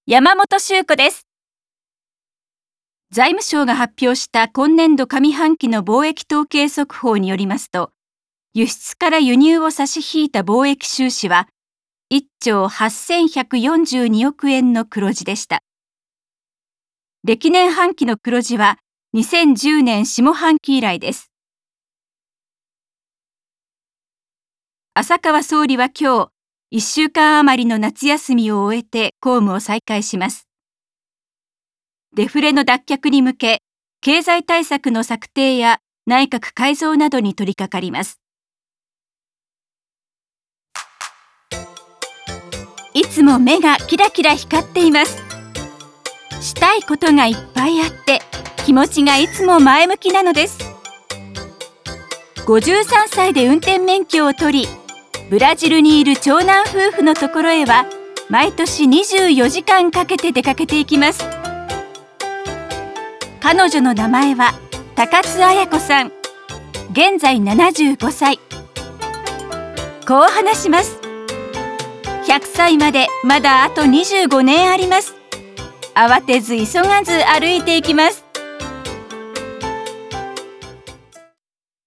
山本修子です。財務省が発表した今年度上半期の貿易統計速報によりますと、輸出から輸入を差し引いた貿易収支は1兆8142億円の黒字でした。歴年半期の黒字は2010年下半期以来です。浅川総理は今日、1週間余りの夏休みを終えて公務を再開します。デフレの脱却に向け、経済対策の策定や内閣改造などに取り掛かります。いつも目がキラキラ光っています。したいことがいっぱいあって、気持ちがいつも前向きなのです。53歳で運転免許を取り、ブラジルにいる長男夫婦のところへは、毎年24時間かけて出かけていきます。彼女の名前は高津綾子さん。現在75歳。こう話します。100歳までまだあと25年あります。慌てず急がず歩いていきます。